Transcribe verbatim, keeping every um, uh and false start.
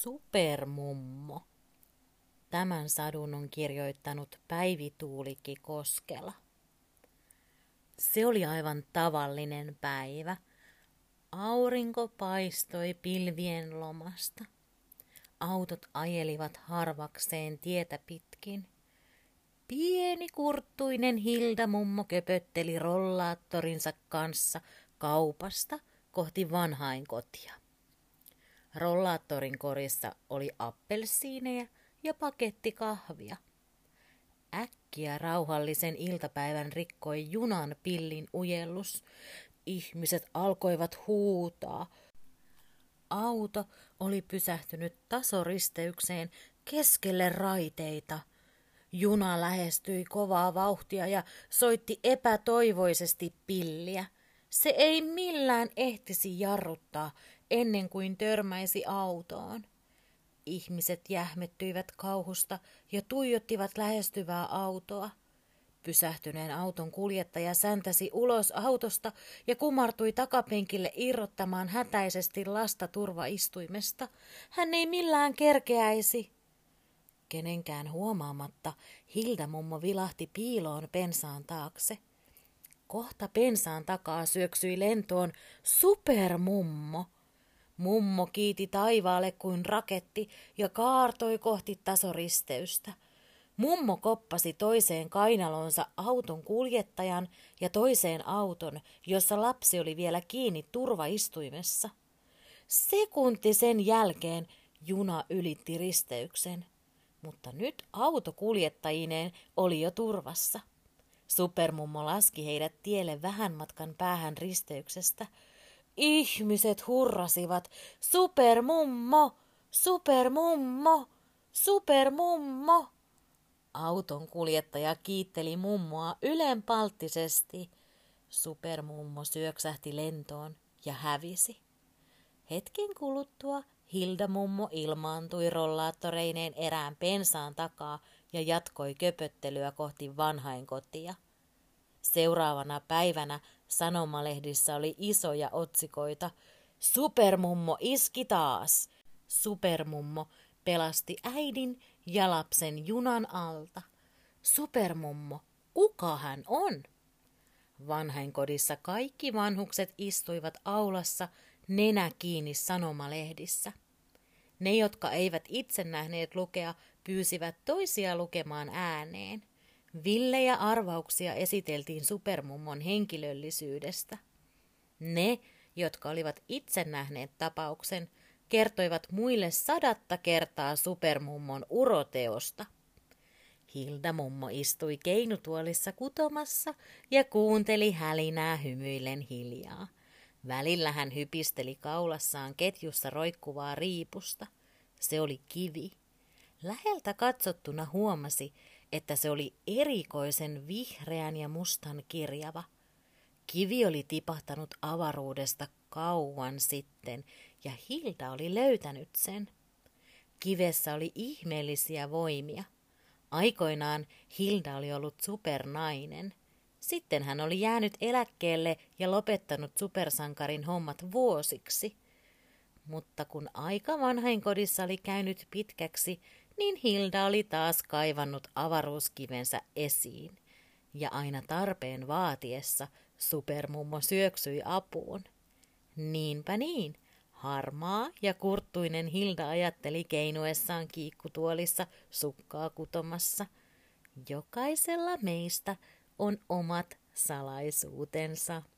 Supermummo. Tämän sadun on kirjoittanut Päivi Tuulikki Koskela. Se oli aivan tavallinen päivä. Aurinko paistoi pilvien lomasta. Autot ajelivat harvakseen tietä pitkin. Pieni kurttuinen Hilda-mummo köpötteli rollaattorinsa kanssa kaupasta kohti vanhainkotia. Rollaattorin korissa oli appelsiineja ja paketti kahvia. Äkkiä rauhallisen iltapäivän rikkoi junan pillin ujellus. Ihmiset alkoivat huutaa. Auto oli pysähtynyt tasoristeykseen keskelle raiteita. Juna lähestyi kovaa vauhtia ja soitti epätoivoisesti pilliä. Se ei millään ehtisi jarruttaa ennen kuin törmäisi autoon. Ihmiset jähmettyivät kauhusta ja tuijottivat lähestyvää autoa. Pysähtyneen auton kuljettaja säntäsi ulos autosta ja kumartui takapenkille irrottamaan hätäisesti lasta turvaistuimesta. Hän ei millään kerkeäisi. Kenenkään huomaamatta Hilda-mummo vilahti piiloon pensaan taakse. Kohta pensaan takaa syöksyi lentoon Supermummo. Mummo kiiti taivaalle kuin raketti ja kaartoi kohti tasoristeystä. Mummo koppasi toiseen kainalonsa auton kuljettajan ja toiseen auton, jossa lapsi oli vielä kiinni turvaistuimessa. Sekunti sen jälkeen juna ylitti risteyksen, mutta nyt auto kuljettajineen oli jo turvassa. Supermummo laski heidät tielle vähän matkan päähän risteyksestä. Ihmiset hurrasivat, Supermummo, Supermummo, Supermummo. Auton kuljettaja kiitteli mummoa ylenpalttisesti. Supermummo syöksähti lentoon ja hävisi. Hetken kuluttua Hilda-mummo ilmaantui rollaattoreineen erään pensaan takaa ja jatkoi köpöttelyä kohti vanhainkotia. Seuraavana päivänä sanomalehdissä oli isoja otsikoita. Supermummo iski taas. Supermummo pelasti äidin ja lapsen junan alta. Supermummo, kuka hän on? Vanhainkodissa kaikki vanhukset istuivat aulassa nenä kiinni sanomalehdissä. Ne, jotka eivät itse nähneet lukea, pyysivät toisia lukemaan ääneen. Villejä arvauksia esiteltiin Supermummon henkilöllisyydestä. Ne, jotka olivat itse nähneet tapauksen, kertoivat muille sadatta kertaa Supermummon uroteosta. Hilda-mummo istui keinutuolissa kutomassa ja kuunteli hälinää hymyillen hiljaa. Välillä hän hypisteli kaulassaan ketjussa roikkuvaa riipusta. Se oli kivi. Läheltä katsottuna huomasi, että se oli erikoisen vihreän ja mustan kirjava. Kivi oli tipahtanut avaruudesta kauan sitten ja Hilda oli löytänyt sen. Kivessä oli ihmeellisiä voimia. Aikoinaan Hilda oli ollut supernainen. Sitten hän oli jäänyt eläkkeelle ja lopettanut supersankarin hommat vuosiksi. Mutta kun aika vanhainkodissa oli käynyt pitkäksi, niin Hilda oli taas kaivannut avaruuskivensä esiin. Ja aina tarpeen vaatiessa Supermummo syöksyi apuun. Niinpä niin, harmaa ja kurttuinen Hilda ajatteli keinuessaan kiikkutuolissa sukkaa kutomassa. Jokaisella meistä on omat salaisuutensa.